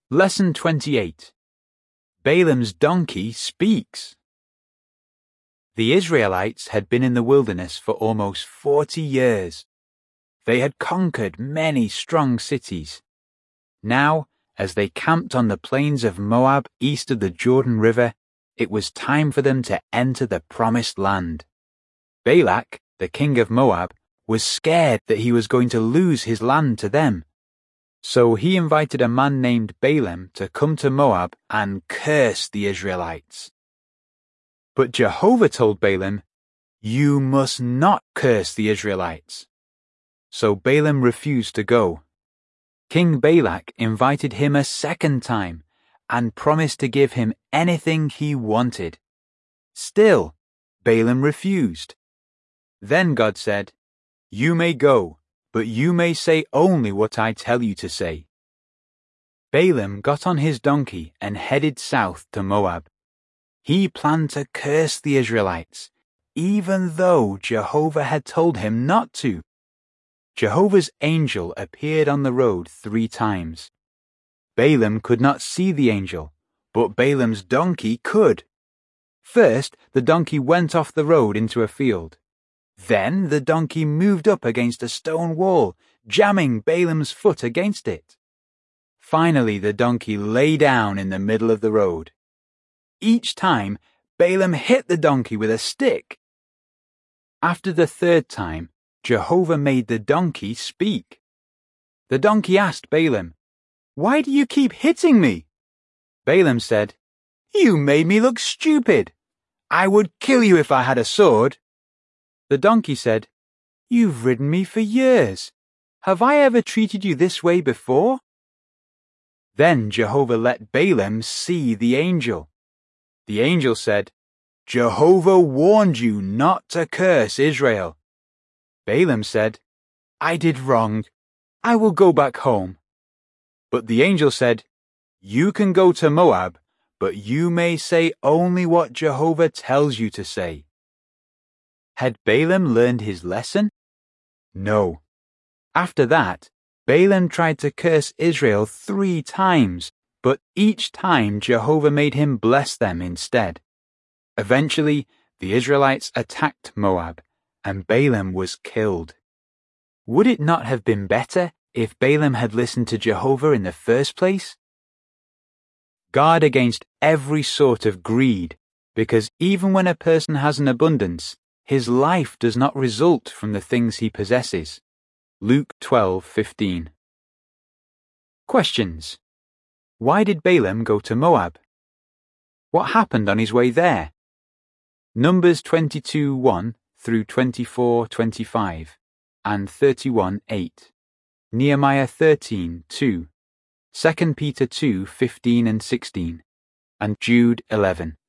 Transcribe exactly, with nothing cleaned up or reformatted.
Lesson twenty-eight. Balaam's donkey speaks. The Israelites had been in the wilderness for almost forty years. They had conquered many strong cities. Now, as they camped on the plains of Moab east of the Jordan River, it was time for them to enter the promised land. Balak, the king of Moab, was scared that he was going to lose his land to them. So he invited a man named Balaam to come to Moab and curse the Israelites. But Jehovah told Balaam, "You must not curse the Israelites." So Balaam refused to go. King Balak invited him a second time and promised to give him anything he wanted. Still, Balaam refused. Then God said, "You may go, but you may say only what I tell you to say." Balaam got on his donkey and headed south to Moab. He planned to curse the Israelites, even though Jehovah had told him not to. Jehovah's angel appeared on the road three times. Balaam could not see the angel, but Balaam's donkey could. First, the donkey went off the road into a field. Then the donkey moved up against a stone wall, jamming Balaam's foot against it. Finally, the donkey lay down in the middle of the road. Each time, Balaam hit the donkey with a stick. After the third time, Jehovah made the donkey speak. The donkey asked Balaam, "Why do you keep hitting me?" Balaam said, "You made me look stupid. I would kill you if I had a sword." The donkey said, "You've ridden me for years. Have I ever treated you this way before?" Then Jehovah let Balaam see the angel. The angel said, "Jehovah warned you not to curse Israel." Balaam said, "I did wrong. I will go back home." But the angel said, "You can go to Moab, but you may say only what Jehovah tells you to say." Had Balaam learned his lesson? No. After that, Balaam tried to curse Israel three times, but each time Jehovah made him bless them instead. Eventually, the Israelites attacked Moab, and Balaam was killed. Would it not have been better if Balaam had listened to Jehovah in the first place? Guard against every sort of greed, because even when a person has an abundance, his life does not result from the things he possesses. Luke twelve fifteen. Questions. Why did Balaam go to Moab? What happened on his way there? Numbers twenty-two one through twenty-four twenty-five and thirty-one eight. Nehemiah thirteen two. Second Peter two fifteen and sixteen. And Jude eleven.